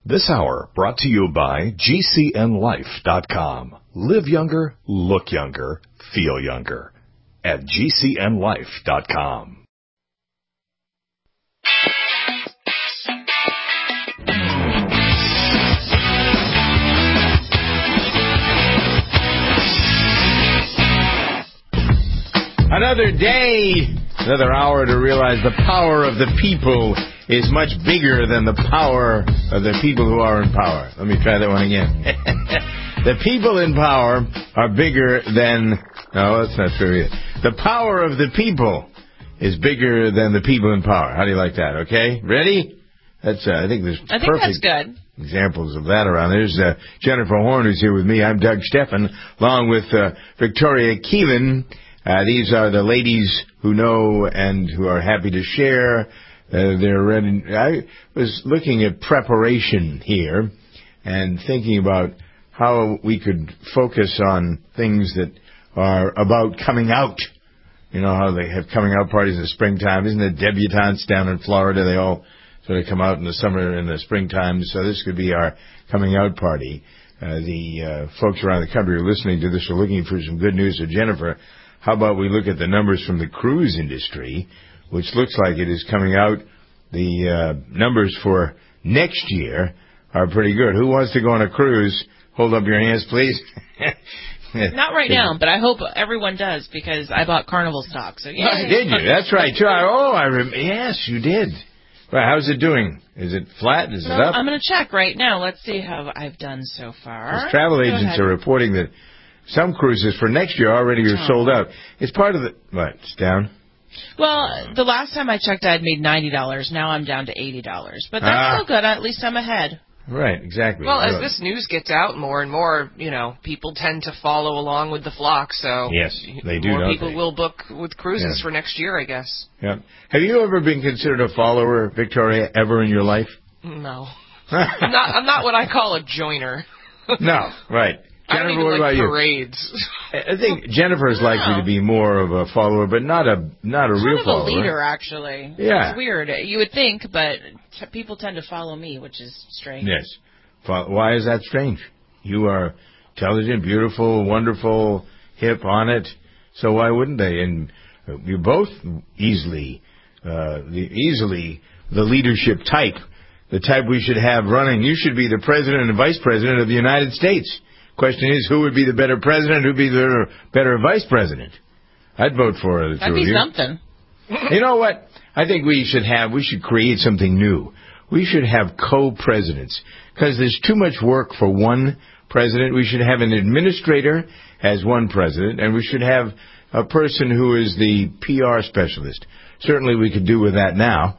This hour brought to you by GCNLife.com. Live younger, look younger, feel younger at GCNLife.com. Another day, another hour to realize the power of the people is much bigger than the power of the people who are in power. Let me try that one again. The people in power are bigger than... No, that's not true either. The power of the people is bigger than the people in power. How do you like that, okay? Ready? That's. I think that's good. Examples of that around. There's Jennifer Horn, who's here with me. I'm Doug Steffen, along with Victoria Keelan. These are the ladies who know and who are happy to share. They're ready. I was looking at preparation here and thinking about how we could focus on things that are about coming out. You know how they have coming out parties in the springtime. Isn't it debutantes down in Florida? They all sort of come out in the summer and the springtime. So this could be our coming out party. The folks around the country who are listening to this are looking for some good news. So Jennifer, how about we look at the numbers from the cruise industry, which looks like it is coming out. The numbers for next year are pretty good. Who wants to go on a cruise? Hold up your hands, please. Not right now, but I hope everyone does because I bought Carnival stock. So yeah. Did you? That's right. Yes, you did. Well, how's it doing? Is it flat? Is it up? I'm going to check right now. Let's see how I've done so far. Travel agents are reporting that some cruises for next year already are sold out. It's part of the... What? It's down? Well, the last time I checked, I had made $90. Now I'm down to $80. But that's still good. At least I'm ahead. Right, exactly. Well, as this news gets out more and more, people tend to follow along with the flock. So yes, they do. More people will book with cruises for next year, I guess. Yeah. Have you ever been considered a follower, Victoria, ever in your life? No. I'm not what I call a joiner. No, right. Jennifer, what about parades. I think Jennifer is likely to be more of a follower, but not a real follower. A leader, actually. Yeah. It's weird. You would think, but people tend to follow me, which is strange. Yes. Why is that strange? You are intelligent, beautiful, wonderful, hip, on it. So why wouldn't they? And you're both easily the leadership type, the type we should have running. You should be the president and vice president of the United States. Question is, who would be the better president? Who would be the better vice president? I'd vote for the two of you. That'd be something. You know what? I think we should create something new. We should have co-presidents because there's too much work for one president. We should have an administrator as one president, and we should have a person who is the PR specialist. Certainly we could do with that now.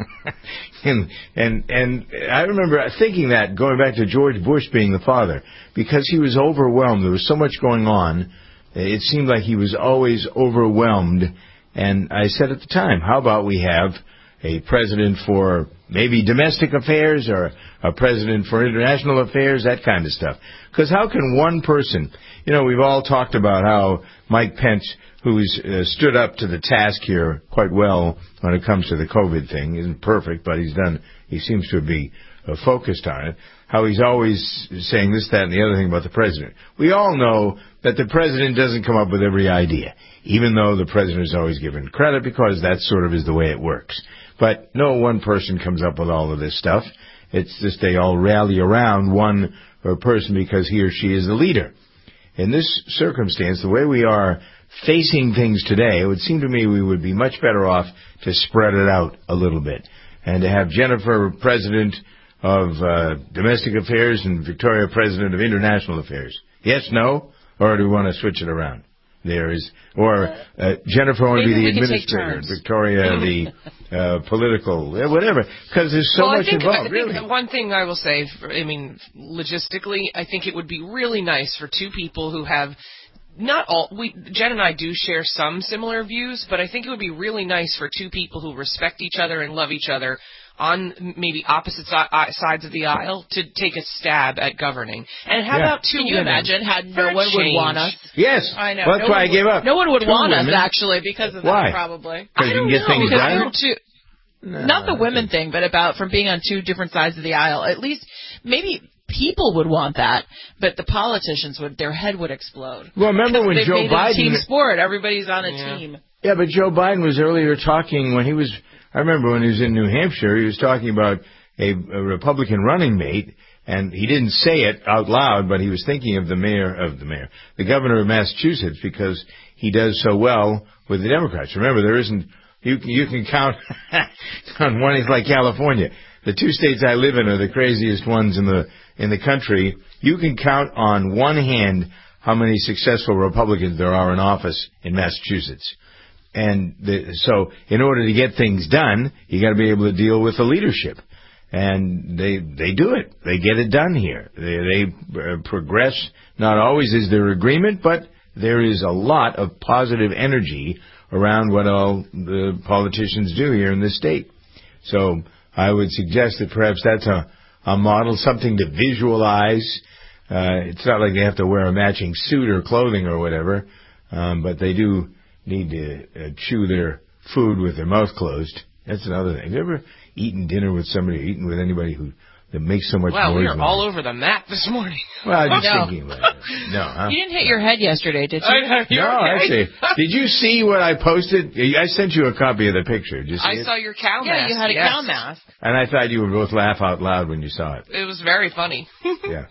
and I remember thinking that, going back to George Bush being the father, because he was overwhelmed. There was so much going on. It seemed like he was always overwhelmed. And I said at the time, how about we have a president for maybe domestic affairs or a president for international affairs, that kind of stuff. Because how can one person, we've all talked about how Mike Pence, who's stood up to the task here quite well when it comes to the COVID thing, isn't perfect, but he seems to be focused on it, how he's always saying this, that, and the other thing about the president. We all know that the president doesn't come up with every idea, even though the president is always given credit because that sort of is the way it works. But no one person comes up with all of this stuff. It's just they all rally around one person because he or she is the leader. In this circumstance, the way we are facing things today, it would seem to me we would be much better off to spread it out a little bit and to have Jennifer president of domestic affairs and Victoria president of international affairs. Yes, no? Or do we want to switch it around? Jennifer want to be the administrator, Victoria the political, whatever, because there's so much involved. I think one thing I will say, logistically, I think it would be really nice for two people who have Jen and I do share some similar views, but I think it would be really nice for two people who respect each other and love each other on maybe opposite sides of the aisle to take a stab at governing. And how about two women? Can you imagine how no one would want us? Yes. I know. Well, that's why I gave up. No one would want us, actually, because of that, probably. Because you can get things done? Not the women thing, but from being on two different sides of the aisle. At least maybe people would want that, but the politicians their head would explode. Well, remember when Joe made Biden... it a team sport. Everybody's on a team. Yeah, but Joe Biden was earlier talking I remember when he was in New Hampshire, he was talking about a Republican running mate, and he didn't say it out loud, but he was thinking of the governor of Massachusetts, because he does so well with the Democrats. Remember, you can count on one. It's like California. The 2 states I live in are the craziest ones in the country. You can count on one hand how many successful Republicans there are in office in Massachusetts. And so in order to get things done, you got to be able to deal with the leadership. And they do it. They get it done here. They progress. Not always is there agreement, but there is a lot of positive energy around what all the politicians do here in this state. So I would suggest that perhaps that's a model, something to visualize. It's not like they have to wear a matching suit or clothing or whatever, but they do need to chew their food with their mouth closed. That's another thing. Have you ever eaten dinner with somebody or eaten with anybody that makes so much noise? Well, we are all over the map this morning. Well, I was just thinking about it. No, huh? You didn't hit your head yesterday, did you? No, actually. Did you see what I posted? I sent you a copy of the picture. Did you see I saw your cow mask. Yeah, you had a cow mask. And I thought you would both laugh out loud when you saw it. It was very funny. Yeah.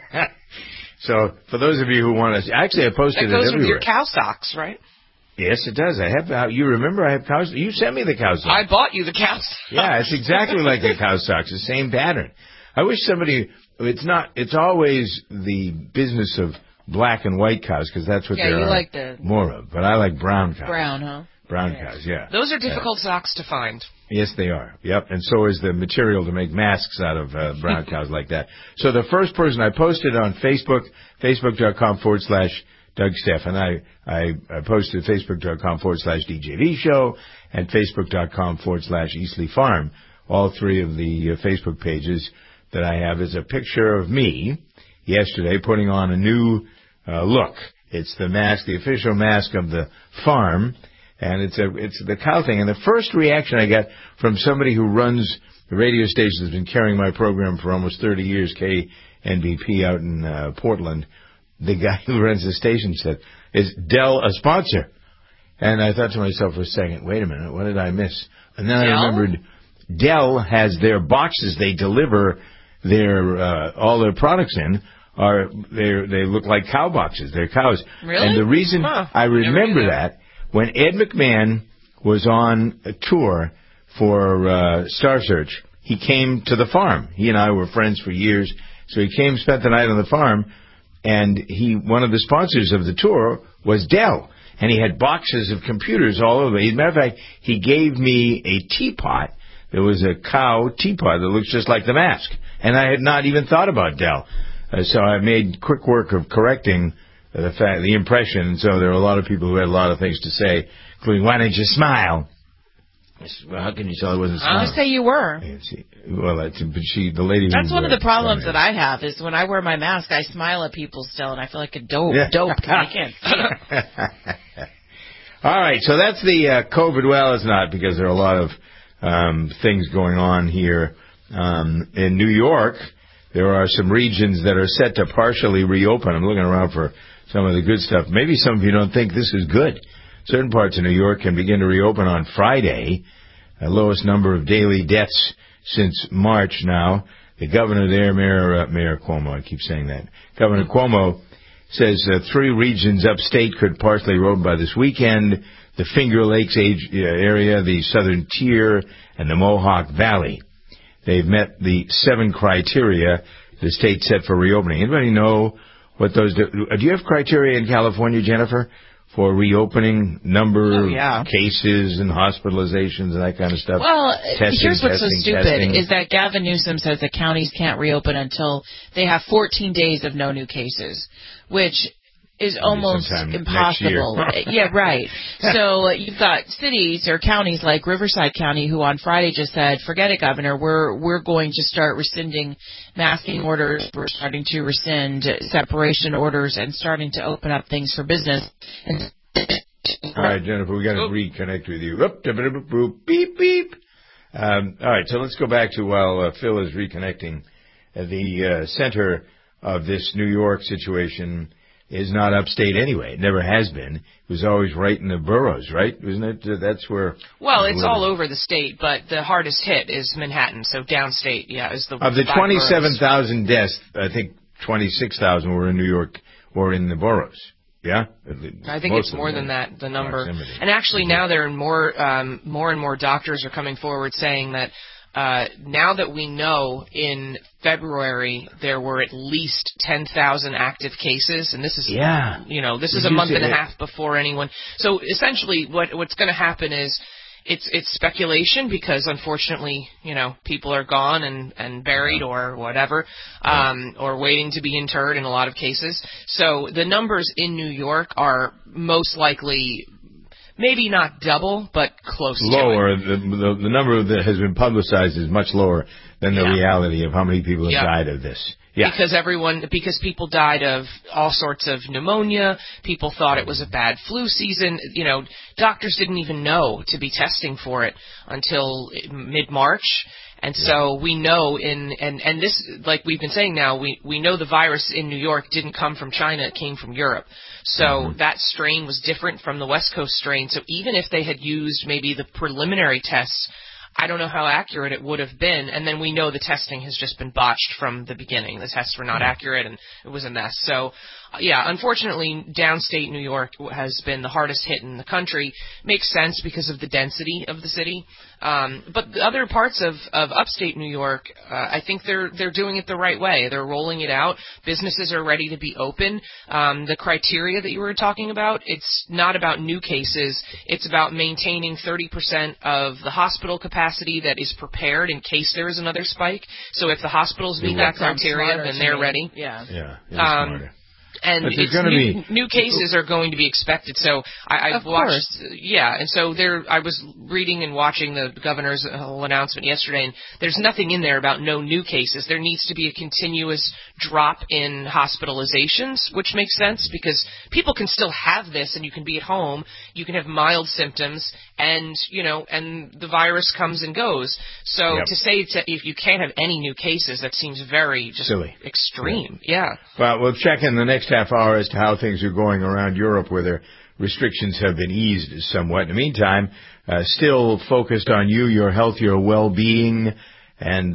So, for those of you who want to... Actually, I posted it everywhere. That goes with your cow socks, right? Yes, it does. I have. You remember I have cow... You sent me the cow socks. I bought you the cow socks. Yeah, it's exactly like the cow socks. The same pattern. I wish somebody... It's always the business of black and white cows, because that's what there are more of. But I like brown cows. Brown, huh? Brown cows, yeah. Those are difficult socks to find. Yes, they are. Yep, and so is the material to make masks out of brown cows like that. So the first person I posted on Facebook, facebook.com/Doug Stephan. I posted facebook.com/DJV show and facebook.com/Eastleigh Farm. All three of the Facebook pages that I have is a picture of me yesterday putting on a new look. It's the mask, the official mask of the farm. And it's the cow thing. And the first reaction I got from somebody who runs the radio station, has been carrying my program for almost 30 years, KNBP out in Portland. The guy who runs the station said, "Is Dell a sponsor?" And I thought to myself for a second, wait a minute, what did I miss? And then I remembered Dell has their boxes they deliver their all their products in. They look like cow boxes. They're cows. Really? And the reason I remember that, when Ed McMahon was on a tour for Star Search, he came to the farm. He and I were friends for years, so he came, spent the night on the farm, and one of the sponsors of the tour was Dell, and he had boxes of computers all over. As a matter of fact, he gave me a teapot. There was a cow teapot that looks just like the mask, and I had not even thought about Dell. So I made quick work of correcting the impression. So there were a lot of people who had a lot of things to say, including, "Why didn't you smile?" I said, "Well, how can you tell I wasn't smiling?" Just say you were. Well, the lady. That's one of the problems that I have, is when I wear my mask, I smile at people still, and I feel like a dope. I can't see it. All right, so that's the COVID. Well, it's not, because there are a lot of things going on here in New York. There are some regions that are set to partially reopen. I'm looking around for some of the good stuff. Maybe some of you don't think this is good. Certain parts of New York can begin to reopen on Friday. The lowest number of daily deaths since March now. The governor there, Mayor Cuomo, I keep saying that. Governor Cuomo says 3 regions upstate could partially reopen by this weekend: the Finger Lakes area, the Southern Tier, and the Mohawk Valley. They've met the 7 criteria the state set for reopening. Anybody know what those do? Do you have criteria in California, Jennifer, for reopening number of cases and hospitalizations and that kind of stuff? Well, here's what's so stupid is that Gavin Newsom says that counties can't reopen until they have 14 days of no new cases, which is almost impossible. Yeah, right. So you've got cities or counties like Riverside County, who on Friday just said, "Forget it, Governor. We're going to start rescinding masking orders. We're starting to rescind separation orders and starting to open up things for business." All right, Jennifer, we got to reconnect with you. Beep beep. All right, so let's go back to while Phil is reconnecting the center of this New York situation is not upstate anyway. It never has been. It was always right in the boroughs, right? Isn't it? That's where... Well, it's all over the state, but the hardest hit is Manhattan, so downstate, is the... Of the 27,000 deaths, I think 26,000 were in New York or in the boroughs. Yeah? I think it's more than that, the number. Proximity. And actually now there are more and more doctors are coming forward saying that now that we know in February there were at least 10,000 active cases, and this is this is a month and a half before anyone. So essentially, what's going to happen is it's speculation because unfortunately, people are gone and buried or whatever, or waiting to be interred in a lot of cases. So the numbers in New York are most likely. Maybe not double, but close lower. To it. The number that has been publicized is much lower than the reality of how many people have died of this. Yeah. Because people died of all sorts of pneumonia. People thought it was a bad flu season. Doctors didn't even know to be testing for it until mid-March. And so we know and this, like we've been saying now, we know the virus in New York didn't come from China, it came from Europe. So that strain was different from the West Coast strain. So even if they had used maybe the preliminary tests, I don't know how accurate it would have been. And then we know the testing has just been botched from the beginning. The tests were not accurate and it was a mess. So, unfortunately, downstate New York has been the hardest hit in the country. Makes sense because of the density of the city. But the other parts of upstate New York, I think they're doing it the right way. They're rolling it out. Businesses are ready to be open. The criteria that you were talking about, it's not about new cases. It's about maintaining 30% of the hospital capacity that is prepared in case there is another spike. So if the hospitals meet that criteria, then they're ready. Yeah. Smarter. And new cases are going to be expected. So I've watched, and so I was reading and watching the governor's whole announcement yesterday, and there's nothing in there about no new cases. There needs to be a continuous drop in hospitalizations, which makes sense because people can still have this, and you can be at home, you can have mild symptoms, and the virus comes and goes. So to say if you can't have any new cases, that seems very just silly, extreme. Yeah. Well, we'll check in the next half hour as to how things are going around Europe, where their restrictions have been eased somewhat. In the meantime, still focused on you, your health, your well-being, and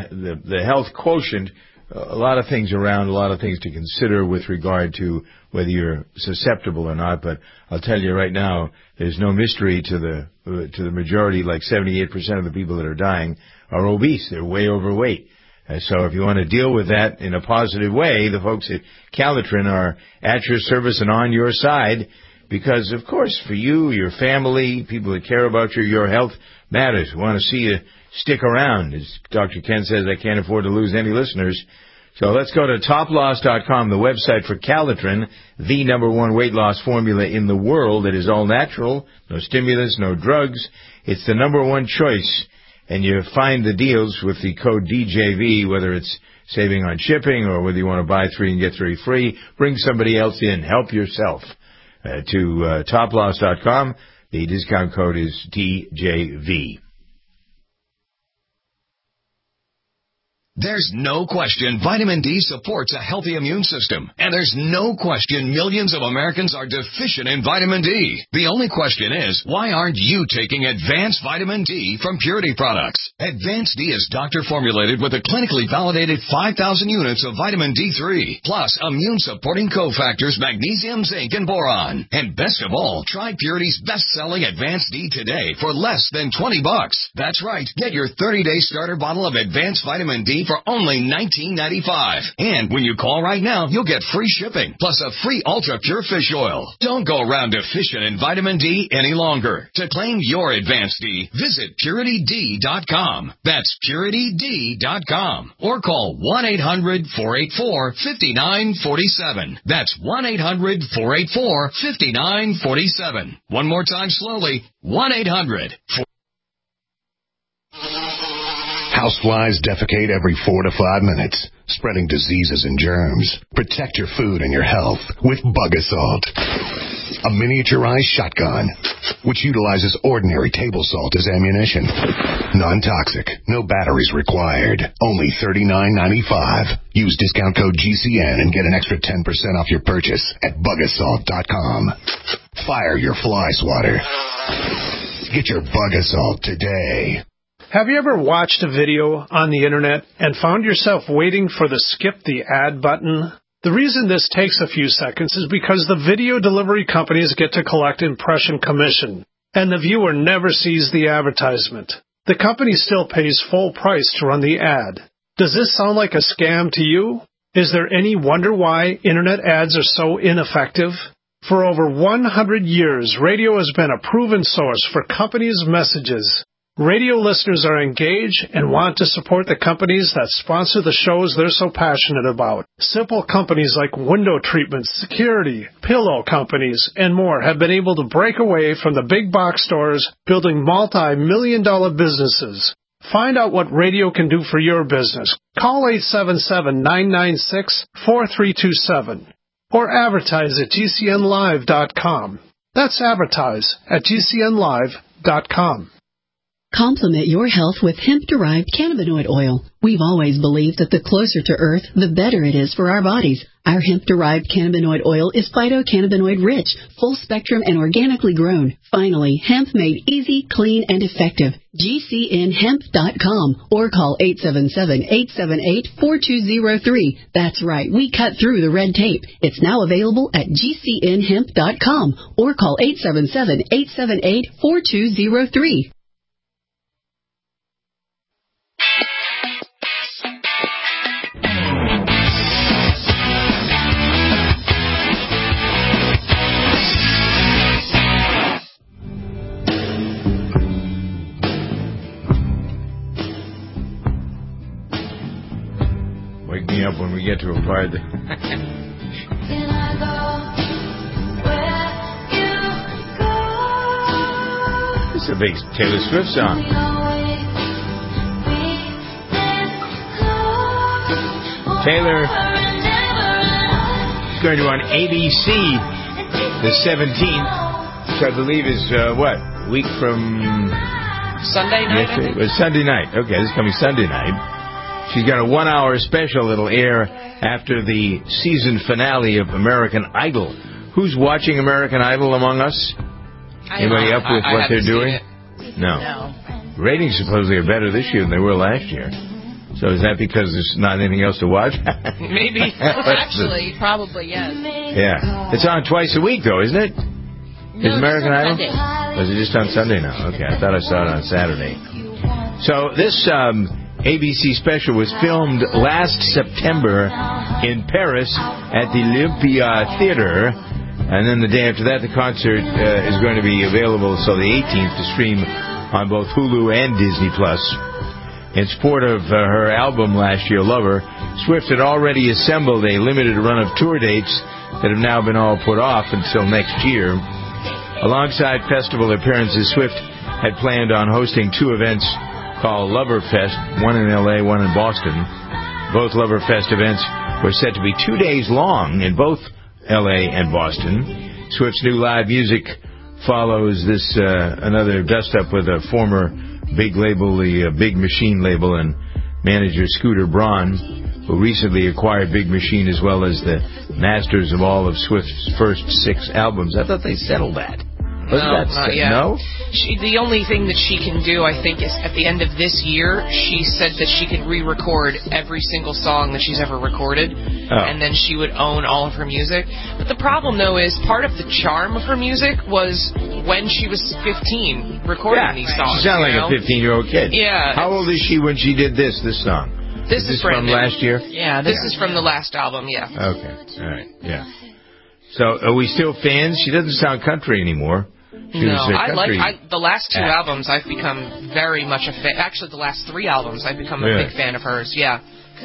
the health quotient. A lot of things around, a lot of things to consider with regard to whether you're susceptible or not. But I'll tell you right now, there's no mystery to the majority. Like 78% of the people that are dying are obese. They're way overweight. So if you want to deal with that in a positive way, the folks at Calitrin are at your service and on your side because, of course, for you, your family, people that care about you, your health matters. We want to see you stick around. As Dr. Ken says, I can't afford to lose any listeners. So let's go to toploss.com, the website for Calitrin, the #1 weight loss formula in the world that is all natural, no stimulants, no drugs. It's the #1 choice. And you find the deals with the code DJV, whether it's saving on shipping or whether you want to buy 3 and get 3 free. Bring somebody else in. Help yourself. To toploss.com. The discount code is DJV. There's no question vitamin D supports a healthy immune system. And there's no question millions of Americans are deficient in vitamin D. The only question is, why aren't you taking Advanced Vitamin D from Purity Products? Advanced D is doctor-formulated with a clinically validated 5,000 units of vitamin D3, plus immune-supporting cofactors magnesium, zinc, and boron. And best of all, try Purity's best-selling Advanced D today for less than $20. That's right. Get your 30-day starter bottle of Advanced Vitamin D for only $19.95. And when you call right now, you'll get free shipping, plus a free Ultra Pure Fish Oil. Don't go around deficient in vitamin D any longer. To claim your Advanced D, visit PurityD.com. That's PurityD.com. Or call 1-800-484-5947. That's 1-800-484-5947. One more time slowly, 1-800-484-5947. Houseflies defecate every 4 to 5 minutes, spreading diseases and germs. Protect your food and your health with Bug Assault, a miniaturized shotgun which utilizes ordinary table salt as ammunition. Non-toxic, no batteries required. Only $39.95. Use discount code GCN and get an extra 10% off your purchase at bugassault.com. Fire your fly swatter. Get your Bug Assault today. Have you ever watched a video on the internet and found yourself waiting for the skip the ad button? The reason this takes a few seconds is because the video delivery companies get to collect impression commission, and the viewer never sees the advertisement. The company still pays full price to run the ad. Does this sound like a scam to you? Is there any wonder why internet ads are so ineffective? For over 100 years, radio has been a proven source for companies' messages. Radio listeners are engaged and want to support the companies that sponsor the shows they're so passionate about. Simple companies like window treatments, security, pillow companies, and more have been able to break away from the big box stores, building multi-million-dollar businesses. Find out what radio can do for your business. Call 877-996-4327 or advertise at GCNlive.com. That's advertise at GCNlive.com. Complement your health with hemp-derived cannabinoid oil. We've always believed that the closer to Earth, the better it is for our bodies. Our hemp-derived cannabinoid oil is phytocannabinoid-rich, full-spectrum, and organically grown. Finally, hemp made easy, clean, and effective. GCNhemp.com or call 877-878-4203. That's right, we cut through the red tape. It's now available at GCNhemp.com or call 877-878-4203. Wake me up when we get to a part that... This is a big Taylor Swift song. Taylor is going to be on ABC the 17th, which I believe is, week from... Sunday night? It was Sunday night. Okay, this is coming Sunday night. She's got a 1-hour special that'll air after the season finale of American Idol. Who's watching American Idol among us? Anybody up with what they're doing? No. Ratings supposedly are better this year than they were last year. So is that because there's not anything else to watch? Maybe. Actually, probably, yes. Yeah. It's on twice a week, though, isn't it? No, is American Idol? Sunday. Was it just on Sunday now? Okay, I thought I saw it on Saturday. So this... ABC special was filmed last September in Paris at the Olympia Theater, and then the day after that the concert is going to be available until the 18th to stream on both Hulu and Disney+. In support of her album last year, Lover, Swift had already assembled a limited run of tour dates that have now been all put off until next year. Alongside festival appearances, Swift had planned on hosting 2 events called Loverfest, one in L.A., one in Boston. Both Loverfest events were set to be 2 days long in both L.A. and Boston. Swift's new live music follows this another dust-up with a former big label, the Big Machine label, and manager Scooter Braun, who recently acquired Big Machine as well as the masters of all of Swift's first 6 albums. I thought they settled that. No, not yet. No? The only thing that she can do, I think, is at the end of this year, she said that she could re-record every single song that she's ever recorded, and then she would own all of her music. But the problem, though, is part of the charm of her music was when she was 15 recording these songs. She sounded like a 15-year-old kid. Yeah. How old is she when she did this song? This is from last year? Yeah, this is from the last album, yeah. Okay, all right, yeah. So, are we still fans? She doesn't sound country anymore. The last 2 albums I've become very much a fan. Actually, the last 3 albums I've become a big fan of hers, yeah.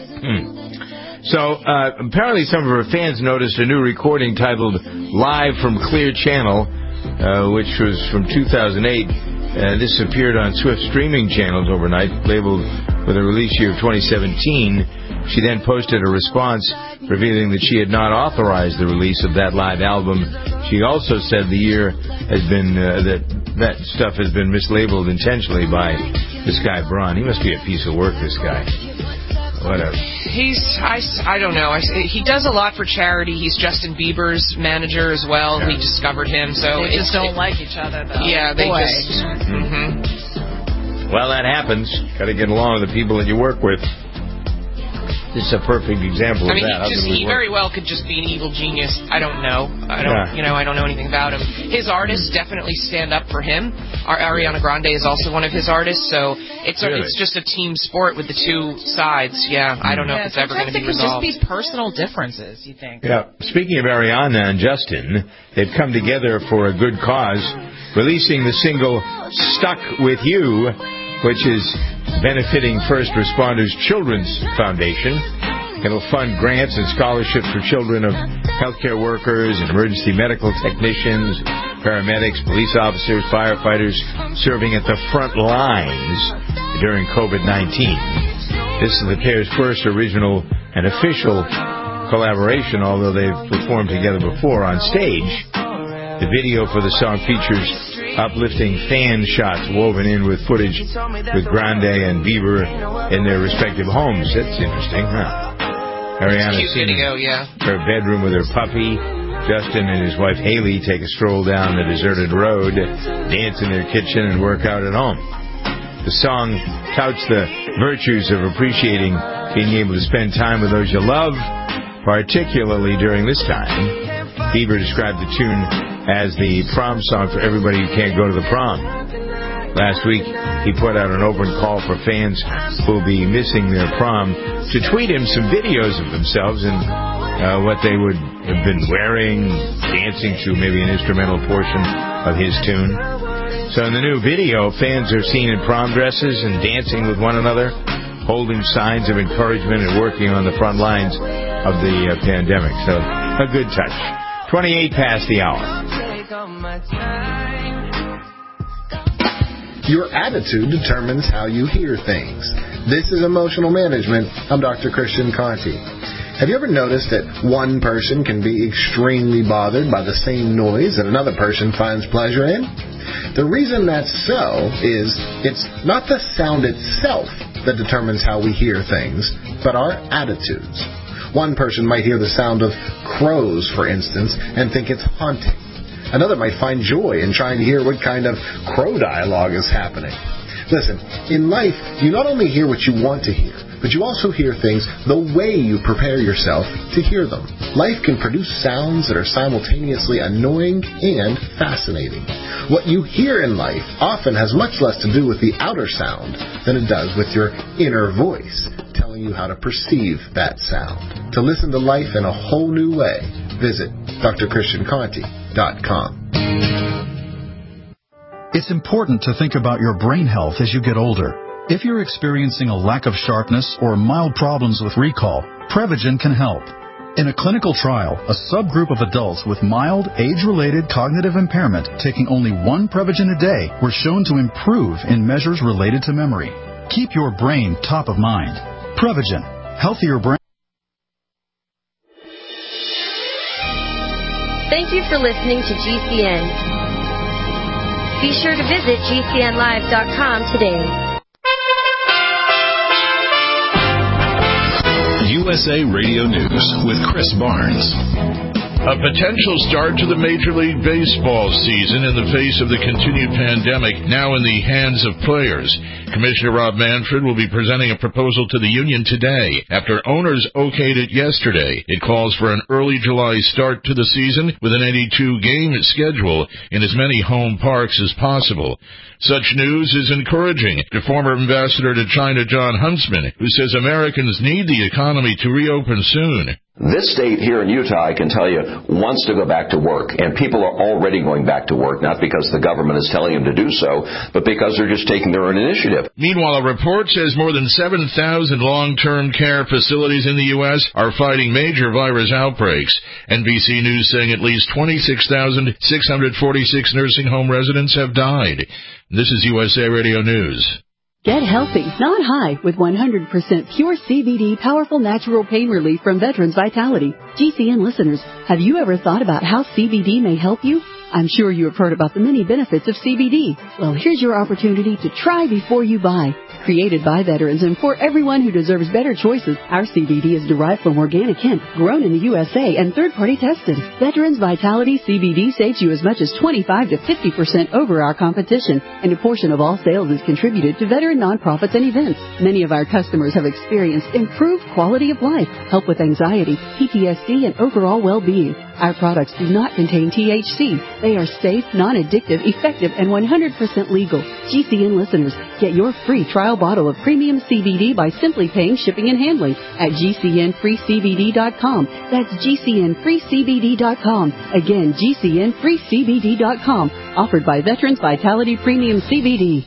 So, apparently some of her fans noticed a new recording titled Live from Clear Channel, which was from 2008. This appeared on Swift streaming channels overnight, labeled with the release year of 2017. She then posted a response revealing that she had not authorized the release of that live album. She also said the year has been that stuff has been mislabeled intentionally by this guy Braun. He must be a piece of work, this guy. Whatever. I don't know. He does a lot for charity. He's Justin Bieber's manager as well. Yeah. We discovered him, so they just don't like each other, though. Yeah, they just. Well, that happens. Got to get along with the people that you work with. This is a perfect example of that. He very well could just be an evil genius. I don't know. I don't know anything about him. His artists definitely stand up for him. Ariana Grande is also one of his artists, so it's just a team sport with the two sides. Yeah, I don't know if it's ever going to be resolved. It could just be personal differences, you think? Yeah. Speaking of Ariana and Justin, they've come together for a good cause, releasing the single "Stuck with You," which is benefiting First Responders Children's Foundation. It'll fund grants and scholarships for children of healthcare workers and emergency medical technicians, paramedics, police officers, firefighters serving at the front lines during COVID-19. This is the pair's first original and official collaboration, although they've performed together before on stage. The video for the song features uplifting fan shots woven in with footage with Grande and Bieber in their respective homes. That's interesting, huh? Ariana's seen her bedroom with her puppy. Justin and his wife Haley take a stroll down the deserted road, dance in their kitchen, and work out at home. The song touts the virtues of appreciating being able to spend time with those you love, particularly during this time. Bieber described the tune as the prom song for everybody who can't go to the prom. Last week, he put out an open call for fans who will be missing their prom to tweet him some videos of themselves and what they would have been wearing, dancing to maybe an instrumental portion of his tune. So in the new video, fans are seen in prom dresses and dancing with one another, holding signs of encouragement and working on the front lines of the pandemic. So a good touch. 28 past the hour. Your attitude determines how you hear things. This is Emotional Management. I'm Dr. Christian Conti. Have you ever noticed that one person can be extremely bothered by the same noise that another person finds pleasure in? The reason that's so is it's not the sound itself that determines how we hear things, but our attitudes. One person might hear the sound of crows, for instance, and think it's haunting. Another might find joy in trying to hear what kind of crow dialogue is happening. Listen, in life, you not only hear what you want to hear, but you also hear things the way you prepare yourself to hear them. Life can produce sounds that are simultaneously annoying and fascinating. What you hear in life often has much less to do with the outer sound than it does with your inner voice, telling you how to perceive that sound. To listen to life in a whole new way, visit drchristianconti.com. It's important to think about your brain health as you get older. If you're experiencing a lack of sharpness or mild problems with recall, Prevagen can help. In a clinical trial, a subgroup of adults with mild, age-related cognitive impairment taking only one Prevagen a day were shown to improve in measures related to memory. Keep your brain top of mind. Prevagen. Healthier brain. Thank you for listening to GCN. Be sure to visit GCNlive.com today. USA Radio News with Chris Barnes. A potential start to the Major League Baseball season in the face of the continued pandemic now in the hands of players. Commissioner Rob Manfred will be presenting a proposal to the union today after owners okayed it yesterday. It calls for an early July start to the season with an 82-game schedule in as many home parks as possible. Such news is encouraging to former ambassador to China John Huntsman, who says Americans need the economy to reopen soon. This state here in Utah, I can tell you, wants to go back to work. And people are already going back to work, not because the government is telling them to do so, but because they're just taking their own initiative. Meanwhile, a report says more than 7,000 long-term care facilities in the U.S. are fighting major virus outbreaks. NBC News saying at least 26,646 nursing home residents have died. This is USA Radio News. Get healthy, not high, with 100% pure CBD powerful natural pain relief from Veterans Vitality. GCN listeners, have you ever thought about how CBD may help you? I'm sure you have heard about the many benefits of CBD. Well, here's your opportunity to try before you buy. Created by veterans and for everyone who deserves better choices, our CBD is derived from organic hemp, grown in the USA, and third-party tested. Veterans Vitality CBD saves you as much as 25 to 50% over our competition, and a portion of all sales is contributed to veteran nonprofits and events. Many of our customers have experienced improved quality of life, help with anxiety, PTSD, and overall well-being. Our products do not contain THC. They are safe, non-addictive, effective, and 100% legal. GCN listeners, get your free trial bottle of premium CBD by simply paying shipping and handling at GCNFreeCBD.com. That's GCNFreeCBD.com. Again, GCNFreeCBD.com. Offered by Veterans Vitality Premium CBD.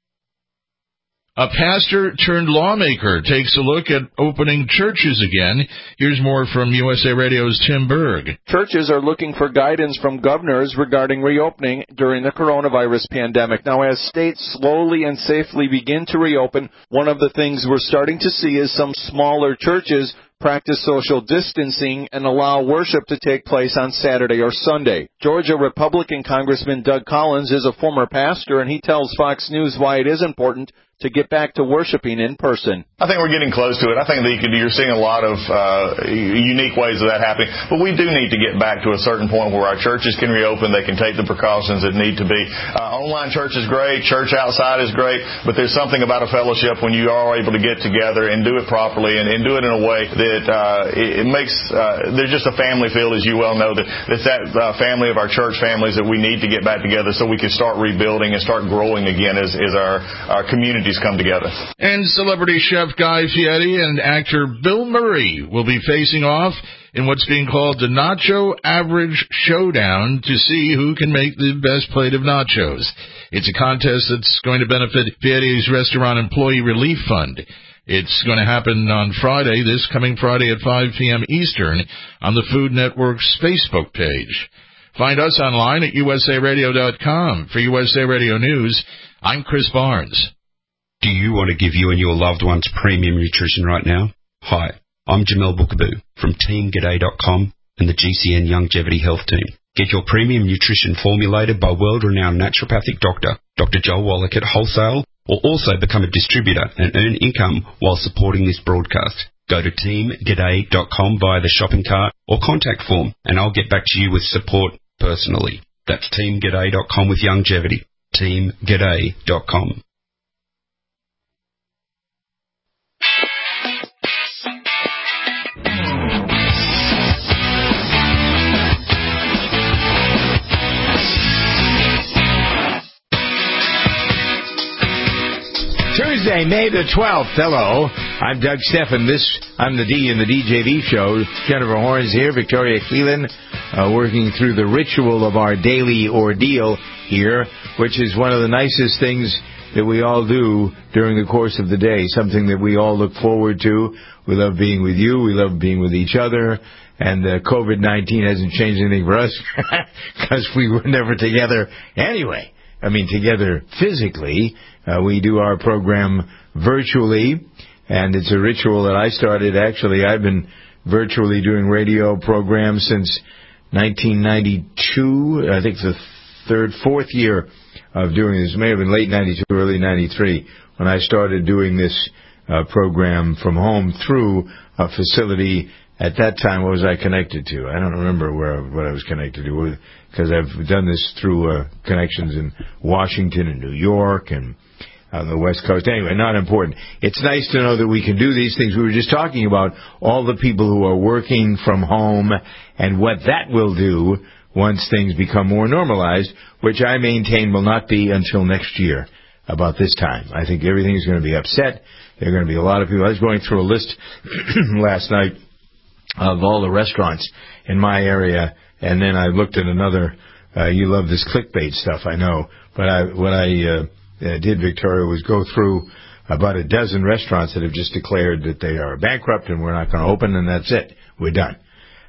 A pastor turned lawmaker takes a look at opening churches again. Here's more from USA Radio's Tim Berg. Churches are looking for guidance from governors regarding reopening during the coronavirus pandemic. Now, as states slowly and safely begin to reopen, one of the things we're starting to see is some smaller churches practice social distancing and allow worship to take place on Saturday or Sunday. Georgia Republican Congressman Doug Collins is a former pastor, and he tells Fox News why it is important to get back to worshiping in person. I think we're getting close to it. I think that you're seeing a lot of unique ways of that happening. But we do need to get back to a certain point where our churches can reopen. They can take the precautions that need to be. Online church is great. Church outside is great. But there's something about a fellowship when you are able to get together and do it properly and do it in a way that it makes there's just a family feel, as you well know, that family of our church families that we need to get back together so we can start rebuilding and start growing again as our community come together. And celebrity chef Guy Fieri and actor Bill Murray will be facing off in what's being called the Nacho Average Showdown to see who can make the best plate of nachos. It's a contest that's going to benefit Fieri's Restaurant Employee Relief Fund. It's going to happen on Friday, this coming Friday at 5 p.m. Eastern, on the Food Network's Facebook page. Find us online at usaradio.com. For USA Radio News, I'm Chris Barnes. Do you want to give you and your loved ones premium nutrition right now? Hi, I'm Jamel Bookaboo from TeamGaday.com and the GCN Longevity Health Team. Get your premium nutrition formulated by world-renowned naturopathic doctor, Dr. Joel Wallach at Wholesale, or also become a distributor and earn income while supporting this broadcast. Go to TeamGaday.com via the shopping cart or contact form, and I'll get back to you with support personally. That's TeamGaday.com with longevity. TeamGaday.com. Tuesday, May the 12th. Hello, I'm Doug Steffen. I'm the D in the DJV show. Jennifer Horns here, Victoria Cleland, working through the ritual of our daily ordeal here, which is one of the nicest things that we all do during the course of the day, something that we all look forward to. We love being with you. We love being with each other. And COVID-19 hasn't changed anything for us because we were never together anyway. I mean, together physically. We do our program virtually, and it's a ritual that I started. Actually, I've been virtually doing radio programs since 1992. I think it's the fourth year of doing this. It may have been late 92, early 93, when I started doing this program from home through a facility. At that time, what was I connected to? I don't remember what I was connected to, because I've done this through connections in Washington and New York and on the West Coast. Anyway, not important. It's nice to know that we can do these things. We were just talking about all the people who are working from home and what that will do once things become more normalized, which I maintain will not be until next year about this time. I think everything is going to be upset. There are going to be a lot of people. I was going through a list last night of all the restaurants in my area, and then I looked at another. You love this clickbait stuff, I know, but what I did, Victoria, was go through about a dozen restaurants that have just declared that they are bankrupt and we're not going to open, and that's it. We're done.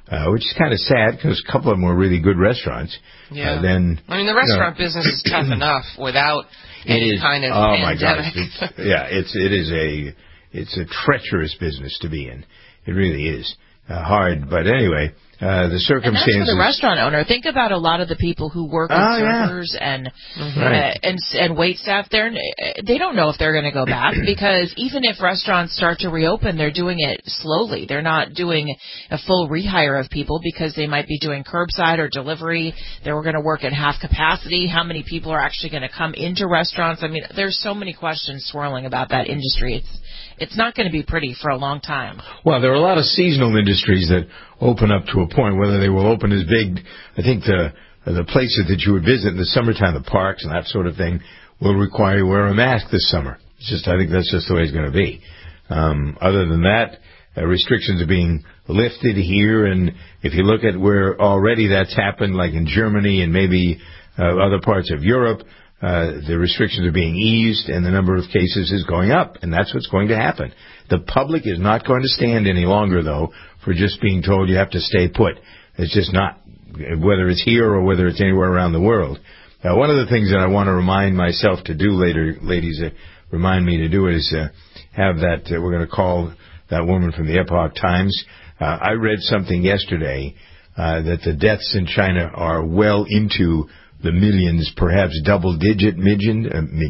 which is kind of sad because a couple of them were really good restaurants. Yeah. The restaurant business is tough enough without any kind of pandemic. My gosh. It's a treacherous business to be in. It really is hard. But anyway, the circumstances. And that's for the restaurant owner. Think about a lot of the people who work with servers and wait staff there. They don't know if they're going to go back because even if restaurants start to reopen, they're doing it slowly. They're not doing a full rehire of people because they might be doing curbside or delivery. They were going to work at half capacity. How many people are actually going to come into restaurants? I mean, there's so many questions swirling about that industry. It's not going to be pretty for a long time. Well, there are a lot of seasonal industries that open up to a point. Whether they will open as big, I think the places that you would visit in the summertime, the parks and that sort of thing, will require you to wear a mask this summer. I think that's just the way it's going to be. Other than that, restrictions are being lifted here, and if you look at where already that's happened, like in Germany and maybe other parts of Europe, the restrictions are being eased and the number of cases is going up, and that's what's going to happen. The public is not going to stand any longer, though, for just being told you have to stay put. It's just not, whether it's here or whether it's anywhere around the world. One of the things that I want to remind myself to do later, ladies, remind me to do it, is have that, we're going to call that woman from the Epoch Times. I read something yesterday that the deaths in China are well into the millions, perhaps double-digit millions.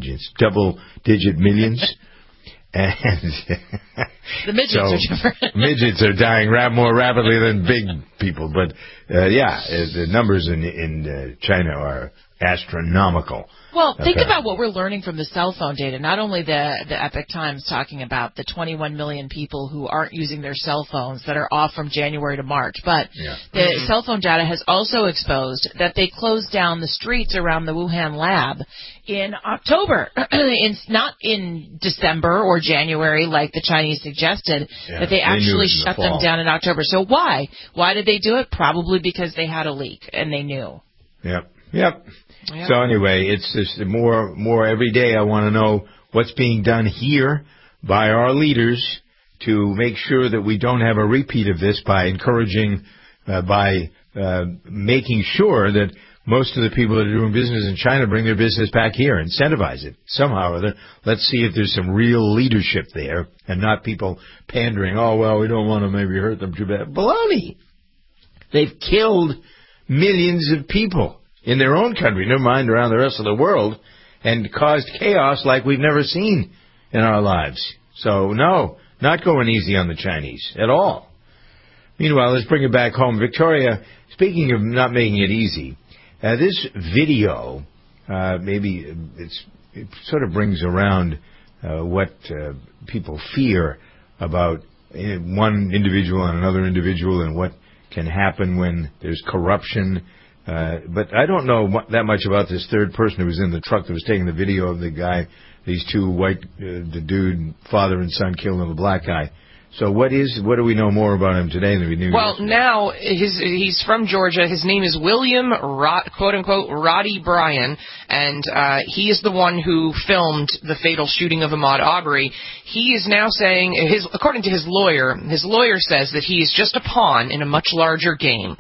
And the midgets are different. Midgets are dying more rapidly than big people. But, the numbers in China are astronomical. Well, think about what we're learning from the cell phone data. Not only the Epoch Times talking about the 21 million people who aren't using their cell phones that are off from January to March, but the cell phone data has also exposed that they closed down the streets around the Wuhan lab in October. It's not in December or January like the Chinese suggested, that they actually shut them down in October. So why? Why did they do it? Probably because they had a leak and they knew. Yep. So anyway, it's just more every day. I want to know what's being done here by our leaders to make sure that we don't have a repeat of this by encouraging, making sure that most of the people that are doing business in China bring their business back here, incentivize it somehow or other. Let's see if there's some real leadership there and not people pandering, oh, well, we don't want to maybe hurt them too bad. Baloney! They've killed millions of people in their own country, never mind around the rest of the world, and caused chaos like we've never seen in our lives. So, no, not going easy on the Chinese at all. Meanwhile, let's bring it back home. Victoria, speaking of not making it easy, this video, maybe it sort of brings around what people fear about one individual and another individual and what can happen when there's corruption. But I don't know that much about this third person who was in the truck that was taking the video of the guy, these two the dude, father and son killed in the black guy. So what do we know more about him today than we knew? Well, now he's from Georgia. His name is William quote unquote Roddy Bryan, and he is the one who filmed the fatal shooting of Ahmaud Arbery. He is now saying, according to his lawyer says that he is just a pawn in a much larger game.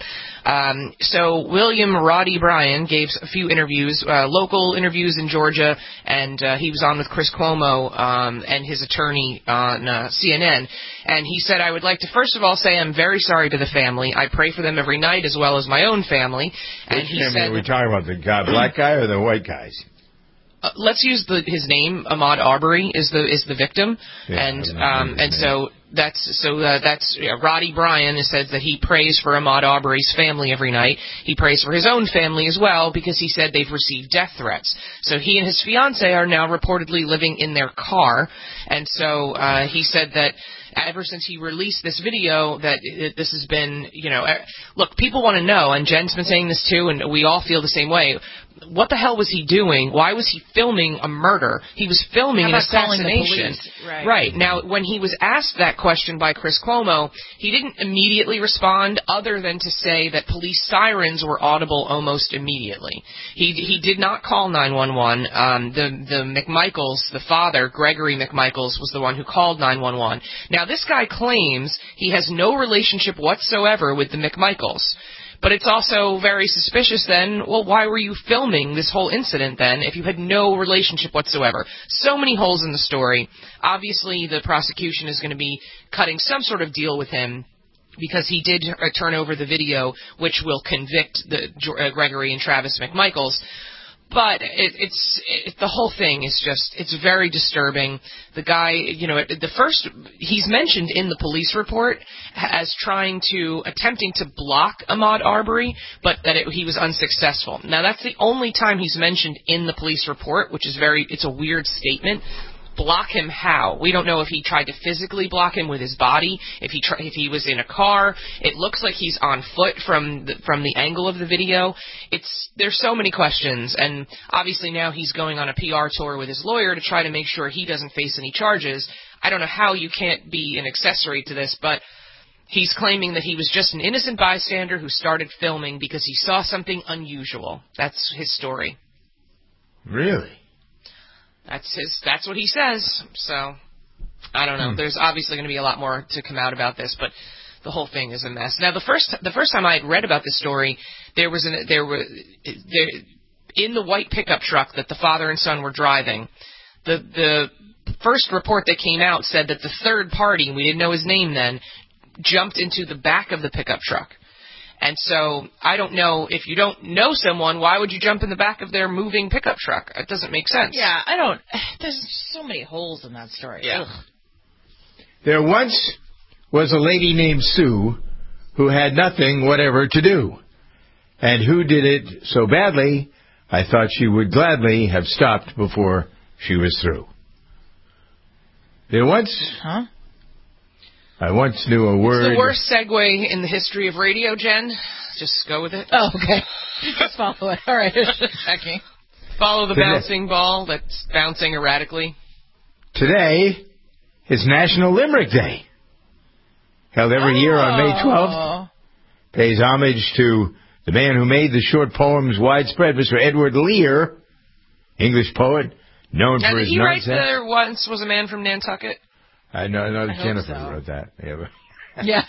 So William Roddy Bryan gave a few interviews, local interviews in Georgia, and he was on with Chris Cuomo and his attorney on CNN. And he said, I would like to first of all say I'm very sorry to the family. I pray for them every night as well as my own family. And he said, are we talking about the black guy or the white guys? Let's use his name. Ahmaud Arbery is the victim, and so that's Roddy Bryan says that he prays for Ahmaud Arbery's family every night. He prays for his own family as well because he said they've received death threats. So he and his fiancée are now reportedly living in their car, and so he said that ever since he released this video that this has been, look, people want to know, and Jen's been saying this too, and we all feel the same way. what the hell was he doing? Why was he filming a murder? He was filming an assassination. Right. Now, when he was asked that question by Chris Cuomo, he didn't immediately respond other than to say that police sirens were audible almost immediately. He did not call 911. The McMichaels, the father, Gregory McMichaels, was the one who called 911. Now, this guy claims he has no relationship whatsoever with the McMichaels. But it's also very suspicious then, well, why were you filming this whole incident then if you had no relationship whatsoever? So many holes in the story. Obviously, the prosecution is going to be cutting some sort of deal with him because he did turn over the video, which will convict Gregory and Travis McMichaels. But the whole thing is just, it's very disturbing. The guy, he's mentioned in the police report as attempting to block Ahmaud Arbery, but that he was unsuccessful. Now, that's the only time he's mentioned in the police report, which is it's a weird statement. Block him how? We don't know if he tried to physically block him with his body, if he was in a car. It looks like he's on foot from the angle of the video. There's so many questions, and obviously now he's going on a PR tour with his lawyer to try to make sure he doesn't face any charges. I don't know how you can't be an accessory to this, but he's claiming that he was just an innocent bystander who started filming because he saw something unusual. That's his story. Really? That's what he says. So, I don't know. There's obviously going to be a lot more to come out about this, but the whole thing is a mess. Now, the first time I had read about this story, there in the white pickup truck that the father and son were driving, the first report that came out said that the third party, we didn't know his name then, jumped into the back of the pickup truck. And so, I don't know, if you don't know someone, why would you jump in the back of their moving pickup truck? It doesn't make sense. Yeah, there's so many holes in that story. Yeah. Ugh. There once was a lady named Sue who had nothing whatever to do. And who did it so badly, I thought she would gladly have stopped before she was through. There once... Huh? I once knew a word... It's the worst segue in the history of radio, Jen. Just go with it. Oh, okay. Just follow it. All right. Checking. Follow the bouncing ball that's bouncing erratically. Today is National Limerick Day. Held every year on May 12th. Pays homage to the man who made the short poems widespread, Mr. Edward Lear, English poet, known for his nonsense. Did he write There Once Was a Man from Nantucket? I know Jennifer wrote that. Yeah.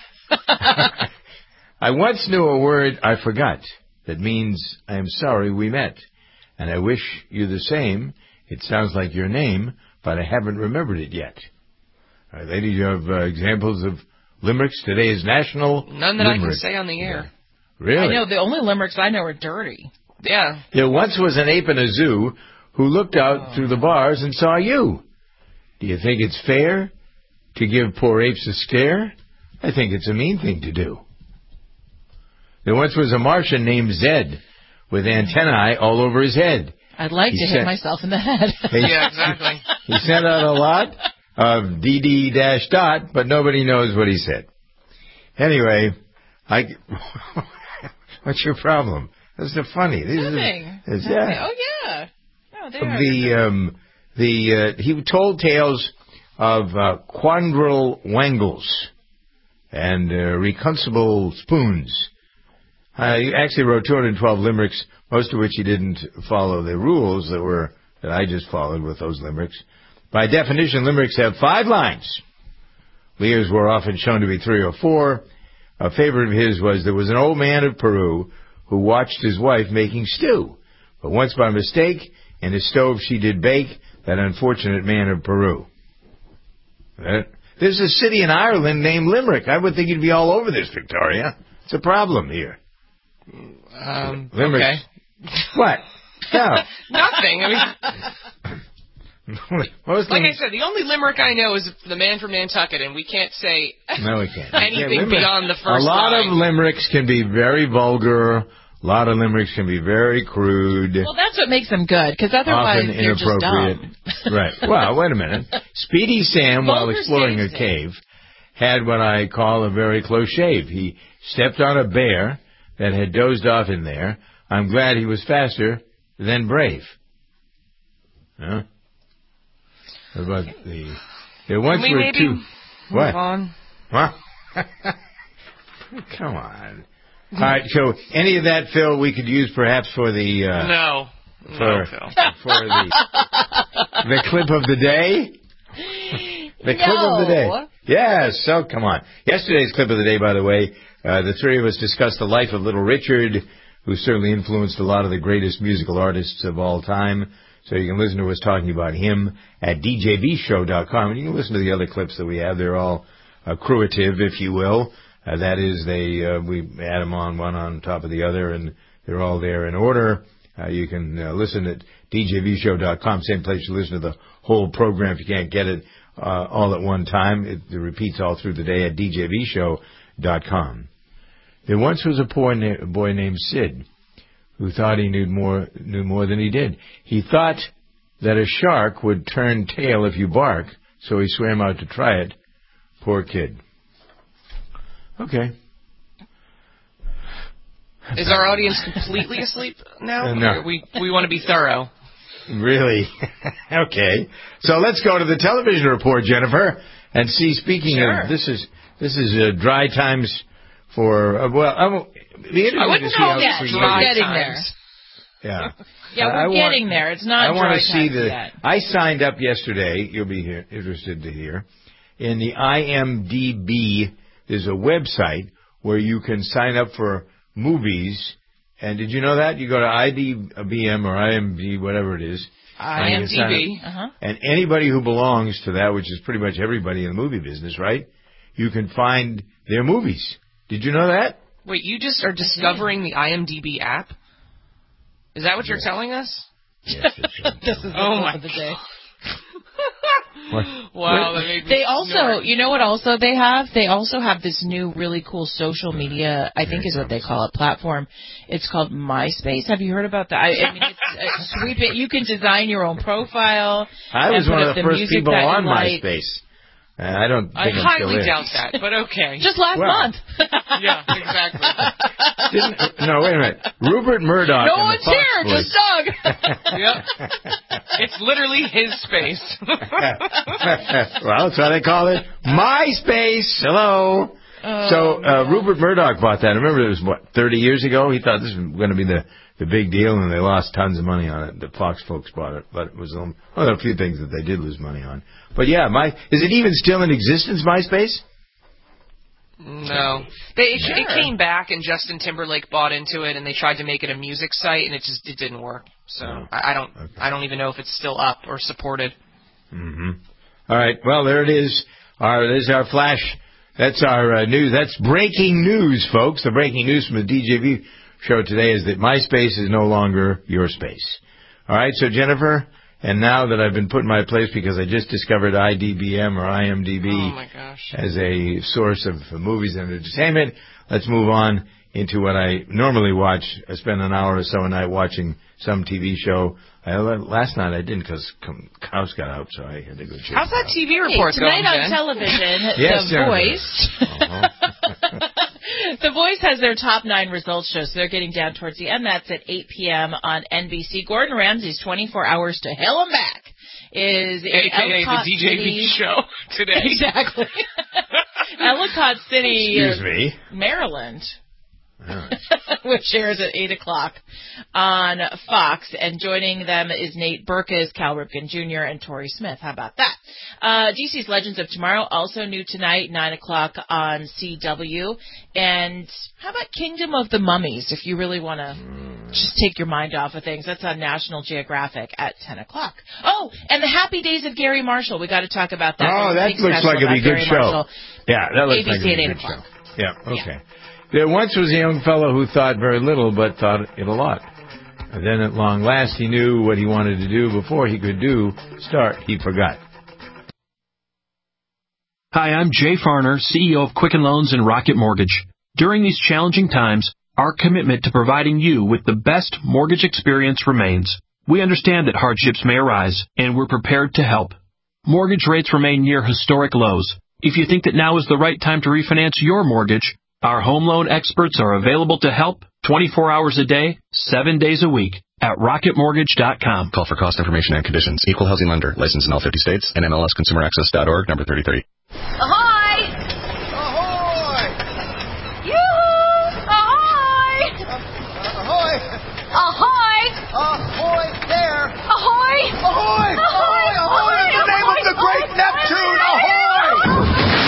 I once knew a word I forgot that means I am sorry we met, and I wish you the same. It sounds like your name, but I haven't remembered it yet. All right, ladies, you have examples of limericks. Today is National None that Limerick. I can say on the air. Yeah. Really? I know, the only limericks I know are dirty. Yeah. There once was an ape in a zoo who looked out through the bars and saw you. Do you think it's fair to give poor apes a scare? I think it's a mean thing to do. There once was a Martian named Zed with antennae all over his head. I'd like to hit myself in the head. Yeah, exactly. He sent out a lot of DD-dot, but nobody knows what he said. Anyway, what's your problem? That's so funny. Nothing. Yeah. Oh, yeah. No, they are. He told tales of quadrille wangles and reconcible spoons. He actually wrote 212 limericks, most of which he didn't follow the rules that I just followed with those limericks. By definition, limericks have 5 lines. Lear's were often shown to be 3 or 4. A favorite of his was, there was an old man of Peru who watched his wife making stew, but once by mistake in his stove she did bake that unfortunate man of Peru. There's a city in Ireland named Limerick. I would think you'd be all over this, Victoria. It's a problem here. Limerick. Okay. What? No. Nothing. I mean, like I said, the only limerick I know is the man from Nantucket, and we can't say anything beyond the first line. A lot of limericks can be very vulgar. A lot of limericks can be very crude. Well, that's what makes them good, because otherwise often you're just dumb. Right. Well, wait a minute. Speedy Sam, while exploring a cave, had what I call a very close shave. He stepped on a bear that had dozed off in there. I'm glad he was faster than brave. Huh? What about the... There once were two... What? On? Huh? Come on. All right, so any of that, Phil, we could use perhaps for the... No, Phil. For the clip of the day? The clip of the day. Yes, so come on. Yesterday's clip of the day, by the way, the three of us discussed the life of Little Richard, who certainly influenced a lot of the greatest musical artists of all time. So you can listen to us talking about him at djbshow.com. And you can listen to the other clips that we have. They're all accruative, if you will. That is, we add them on one on top of the other, and they're all there in order. You can listen at djbshow.com, same place you listen to the whole program if you can't get it all at one time. It repeats all through the day at djbshow.com. There once was a boy named Sid who thought he knew more than he did. He thought that a shark would turn tail if you bark, so he swam out to try it. Poor kid. Okay. Is our audience completely asleep now? No. We want to be thorough. Really? Okay. So let's go to the television report, Jennifer, and see. Speaking of this is dry times for the interview. I wouldn't call that dry getting times. There. Yeah, we're getting there. It's not. I want to see yet. I signed up yesterday. You'll be interested to hear. In the IMDb, there's a website where you can sign up for movies. And did you know that? You go to IDBM or IMDb, whatever it is. IMDb. And anybody who belongs to that, which is pretty much everybody in the movie business, right? You can find their movies. Did you know that? Wait, you just are discovering the IMDb app? Is that what you're telling us? Yes, this is the the day. Wow, that made me they also, snort. You know what also they have? They also have this new really cool social media, I think is what they call it, platform. It's called MySpace. Have you heard about that? I mean, it's sweep it. You can design your own profile. I was one of the first people on MySpace. I don't think I'm highly doubt that, but okay. Just last month. Yeah, exactly. No, wait a minute. Rupert Murdoch. No one's here, just Doug. Yep. It's literally his space. Well, that's why they call it MySpace. Hello. Rupert Murdoch bought that. I remember it was, 30 years ago? He thought this was going to be the big deal, and they lost tons of money on it. The Fox folks bought it, but it was there were a few things that they did lose money on. But yeah, is it even still in existence, MySpace? No. It came back, and Justin Timberlake bought into it, and they tried to make it a music site, and it didn't work. So I don't even know if it's still up or supported. Mm-hmm. All right. Well, there it is. There's our flash. That's our news. That's breaking news, folks. The breaking news from the DJV show today is that MySpace is no longer your space. All right. So Jennifer. And now that I've been put in my place because I just discovered IDBM or IMDb as a source of movies and entertainment, let's move on into what I normally watch. I spend an hour or so a night watching some TV show. Last night I didn't because House got out, so I had to go check. How's that TV report going, tonight on television, yes, The Voice. The Voice has their top 9 results show, so they're getting down towards the end. That's at 8 p.m. on NBC. Gordon Ramsay's 24 Hours to Hell and Back is in Ellicott the DJV show today. Exactly. Ellicott City, excuse me, Maryland. Which airs at 8 o'clock on Fox. And joining them is Nate Berkus, Cal Ripken Jr., and Tori Smith. How about that? DC's Legends of Tomorrow, also new tonight, 9 o'clock on CW. And how about Kingdom of the Mummies, if you really want to just take your mind off of things? That's on National Geographic at 10 o'clock. Oh, and The Happy Days of Gary Marshall. We got to talk about that. Oh, that looks like it'd be a good show. Yeah, that looks like it'd be a good show. Yeah, okay. Yeah. There once was a young fellow who thought very little but thought it a lot. And then at long last he knew what he wanted to do before he could he forgot. Hi, I'm Jay Farner, CEO of Quicken Loans and Rocket Mortgage. During these challenging times, our commitment to providing you with the best mortgage experience remains. We understand that hardships may arise, and we're prepared to help. Mortgage rates remain near historic lows. If you think that now is the right time to refinance your mortgage, our home loan experts are available to help 24 hours a day, 7 days a week. at rocketmortgage.com. Call for cost information and conditions. Equal housing lender. Licensed in all 50 states. And MLSConsumerAccess.org, number 33. Ahoy! Ahoy! Yoo-hoo! Ahoy! Ahoy! Ahoy! Ahoy there! Ahoy! Ahoy! Ahoy! Ahoy! In the name of the great Neptune! Ahoy!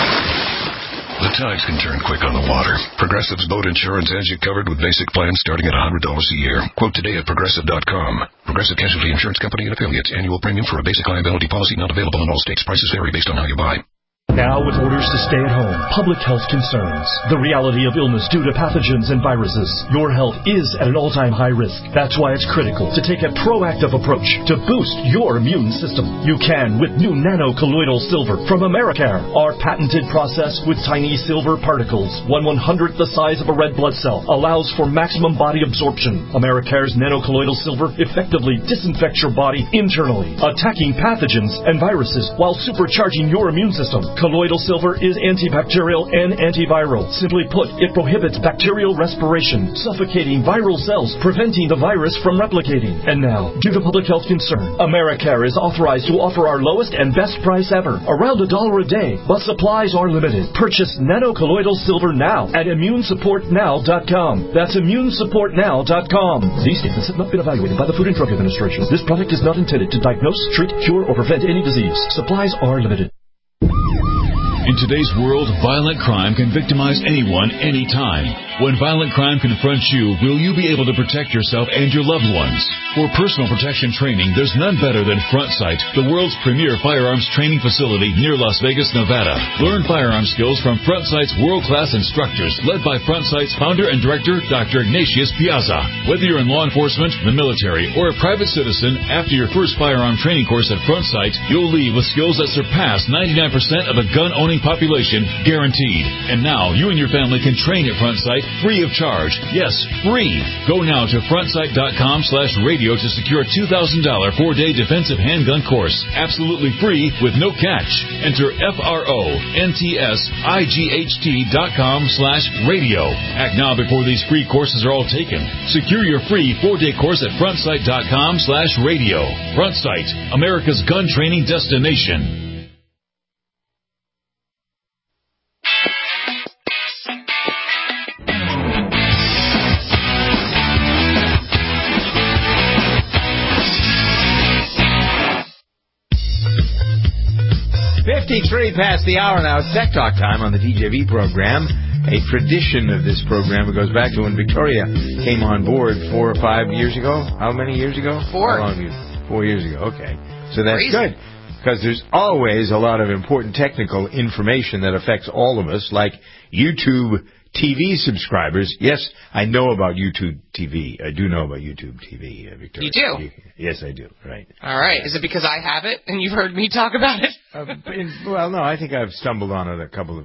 The tides can turn quick on the water. Progressive's boat insurance has you covered with basic plans starting at $100 a year. Quote today at Progressive.com. Progressive Casualty Insurance Company and affiliates. Annual premium for a basic liability policy not available in all states. Prices vary based on how you buy. Now, with orders to stay at home, public health concerns, the reality of illness due to pathogens and viruses, your health is at an all-time high risk. That's why it's critical to take a proactive approach to boost your immune system. You can with new nano-colloidal silver from Americare. Our patented process with tiny silver particles, 1/100th the size of a red blood cell, allows for maximum body absorption. Americare's nano-colloidal silver effectively disinfects your body internally, attacking pathogens and viruses while supercharging your immune system. Colloidal silver is antibacterial and antiviral. Simply put, it prohibits bacterial respiration, suffocating viral cells, preventing the virus from replicating. And now, due to public health concern, Americare is authorized to offer our lowest and best price ever, around $1 a day, but supplies are limited. Purchase nano-colloidal silver now at immunesupportnow.com. That's immunesupportnow.com. These statements have not been evaluated by the Food and Drug Administration. This product is not intended to diagnose, treat, cure, or prevent any disease. Supplies are limited. In today's world, violent crime can victimize anyone, anytime. When violent crime confronts you, will you be able to protect yourself and your loved ones? For personal protection training, there's none better than FrontSight, the world's premier firearms training facility near Las Vegas, Nevada. Learn firearm skills from FrontSight's world-class instructors, led by FrontSight's founder and director, Dr. Ignatius Piazza. Whether you're in law enforcement, the military, or a private citizen, after your first firearm training course at FrontSight, you'll leave with skills that surpass 99% of the gun-owning population, guaranteed. And now, you and your family can train at FrontSight free of charge. Yes, free. Go now to frontsight.com/radio to secure a $2,000 4-day defensive handgun course. Absolutely free with no catch. Enter FRONTSIGHT.com/radio. Act now before these free courses are all taken. Secure your free 4-day course at frontsight.com/radio. FrontSight, America's gun training destination. Past the hour now. It's Tech Talk time on the TJV program. A tradition of this program. It goes back to when Victoria came on board 4 or 5 years ago. How many years ago? 4. 4 years ago. Okay. So that's good. Because there's always a lot of important technical information that affects all of us, like YouTube TV subscribers. Yes, I know about YouTube TV. I do know about YouTube TV, Victoria. You do? Yes, I do. Right. All right. Is it because I have it and you've heard me talk about it? Well, no, I think I've stumbled on it on a couple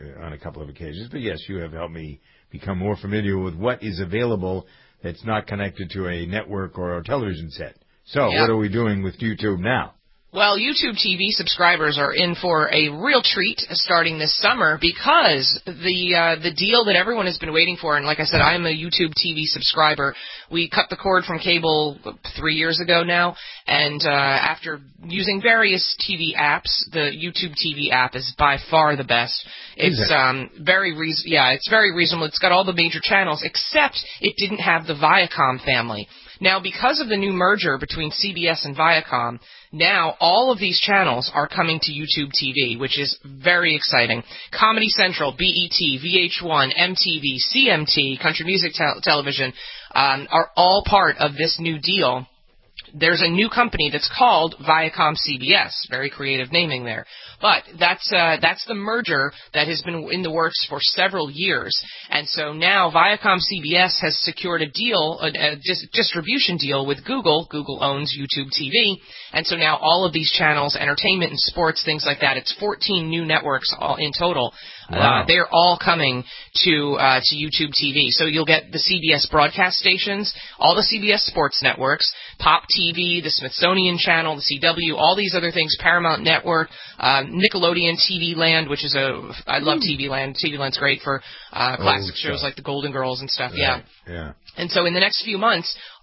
of occasions. But yes, you have helped me become more familiar with what is available that's not connected to a network or a television set. So, What are we doing with YouTube now? Well, YouTube TV subscribers are in for a real treat starting this summer because the deal that everyone has been waiting for, and like I said, I'm a YouTube TV subscriber. We cut the cord from cable 3 years ago now, and after using various TV apps, the YouTube TV app is by far the best. It's it's very reasonable. It's got all the major channels, except it didn't have the Viacom family. Now, because of the new merger between CBS and Viacom, now all of these channels are coming to YouTube TV, which is very exciting. Comedy Central, BET, VH1, MTV, CMT, Country Music Television are all part of this new deal. There's a new company that's called Viacom CBS. Very creative naming there. But that's the merger that has been in the works for several years. And so now Viacom CBS has secured a deal, a distribution deal with Google. Google owns YouTube TV. And so now all of these channels, entertainment and sports, things like that, it's 14 new networks all in total. Wow. They're all coming to YouTube TV. So you'll get the CBS broadcast stations, all the CBS sports networks, Pop TV, the Smithsonian Channel, the CW, all these other things, Paramount Network, Nickelodeon TV Land, which is I love TV Land. TV Land's great for classic shows like the Golden Girls and stuff. Right. Yeah. And so in the next few months,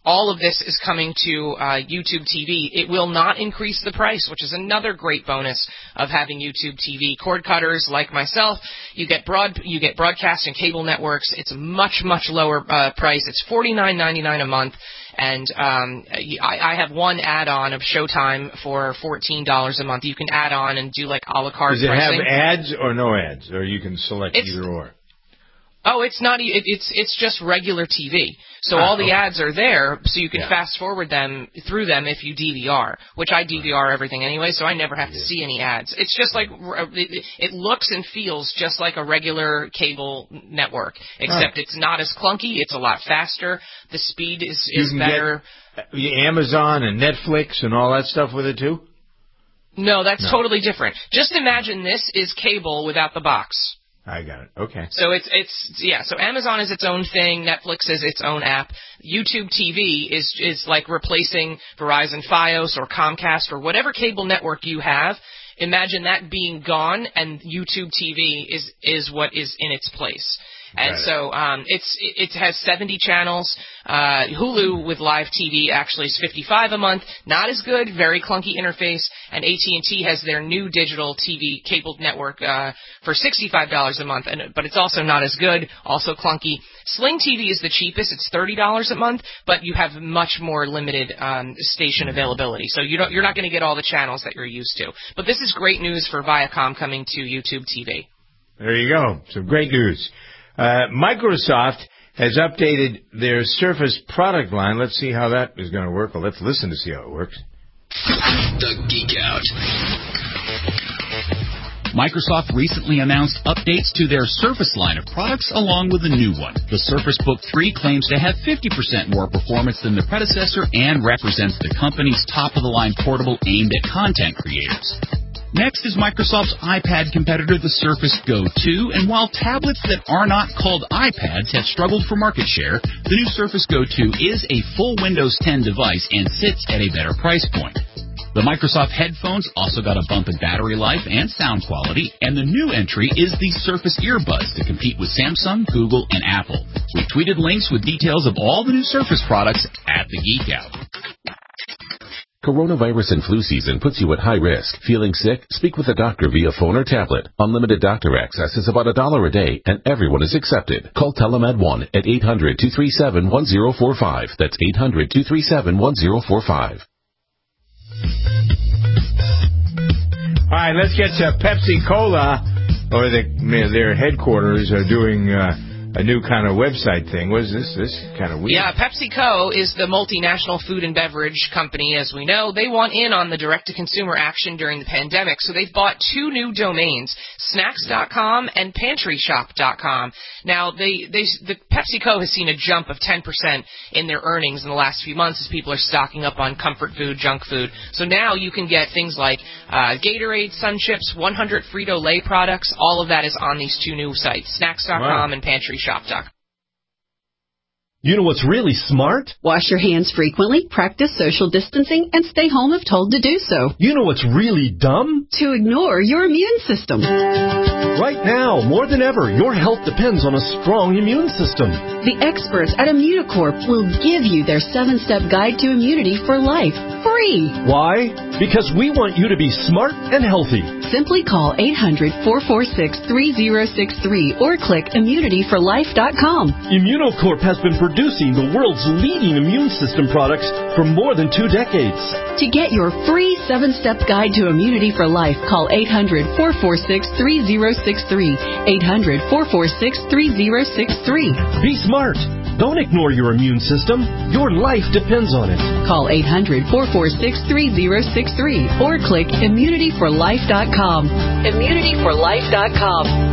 all of this is coming to YouTube TV. It will not increase the price, which is another great bonus of having YouTube TV. Cord cutters like myself, you get broadcast and cable networks. It's a much lower price. It's $49.99 a month. And I have one add-on of Showtime for $14 a month. You can add on and do like a la carte pricing. Does it have ads or no ads, or you can select either or? Oh, it's not. It's just regular TV. So all the ads are there, so you can fast forward them through them if you DVR, which I DVR everything anyway, so I never have to see any ads. It's just like it looks and feels just like a regular cable network, except it's not as clunky. It's a lot faster. The speed is better. Get Amazon and Netflix and all that stuff with it too? No, that's totally different. Just imagine this is cable without the box. I got it. Okay. So so Amazon is its own thing, Netflix is its own app. YouTube TV is like replacing Verizon Fios or Comcast or whatever cable network you have. Imagine that being gone, and YouTube TV is what is in its place. And so it has 70 channels. Hulu with live TV actually is $55 a month. Not as good, very clunky interface. And AT&T has their new digital TV cable network for $65 a month, but it's also not as good, also clunky. Sling TV is the cheapest. It's $30 a month, but you have much more limited station availability. So you're not going to get all the channels that you're used to. But this is great news for Viacom coming to YouTube TV. There you go. Some great news. Microsoft has updated their Surface product line. Let's see how that is going to work. Well, let's listen to see how it works. The Geek Out. Microsoft recently announced updates to their Surface line of products along with a new one. The Surface Book 3 claims to have 50% more performance than the predecessor and represents the company's top-of-the-line portable aimed at content creators. Next is Microsoft's iPad competitor, the Surface Go 2, and while tablets that are not called iPads have struggled for market share, the new Surface Go 2 is a full Windows 10 device and sits at a better price point. The Microsoft headphones also got a bump in battery life and sound quality, and the new entry is the Surface Earbuds to compete with Samsung, Google, and Apple. We tweeted links with details of all the new Surface products at the Geek Out. Coronavirus and flu season puts you at high risk. Feeling sick? Speak with a doctor via phone or tablet. Unlimited doctor access is about $1 a day, and everyone is accepted. Call Telemed 1 at 800-237-1045. That's 800-237-1045. All right, let's get to Pepsi Cola, or their headquarters are doing a new kind of website thing. What is this? This is kind of weird. Yeah, PepsiCo is the multinational food and beverage company, as we know. They want in on the direct-to-consumer action during the pandemic, so they've bought two new domains, snacks.com and pantryshop.com. Now, the PepsiCo has seen a jump of 10% in their earnings in the last few months as people are stocking up on comfort food, junk food. So now you can get things like Gatorade, Sun Chips, 100 Frito-Lay products. All of that is on these two new sites, snacks.com and pantryshop.com. You know what's really smart? Wash your hands frequently, practice social distancing, and stay home if told to do so. You know what's really dumb? To ignore your immune system. Right now, more than ever, your health depends on a strong immune system. The experts at Immunocorp will give you their 7-step guide to immunity for life, free. Why? Because we want you to be smart and healthy. Simply call 800-446-3063 or click immunityforlife.com. Immunocorp has been producing the world's leading immune system products for more than 2 decades. To get your free 7-step guide to immunity for life, call 800-446-3063. 800-446-3063. Be smart. Don't ignore your immune system. Your life depends on it. Call 800-446-3063 or click immunityforlife.com. Immunityforlife.com.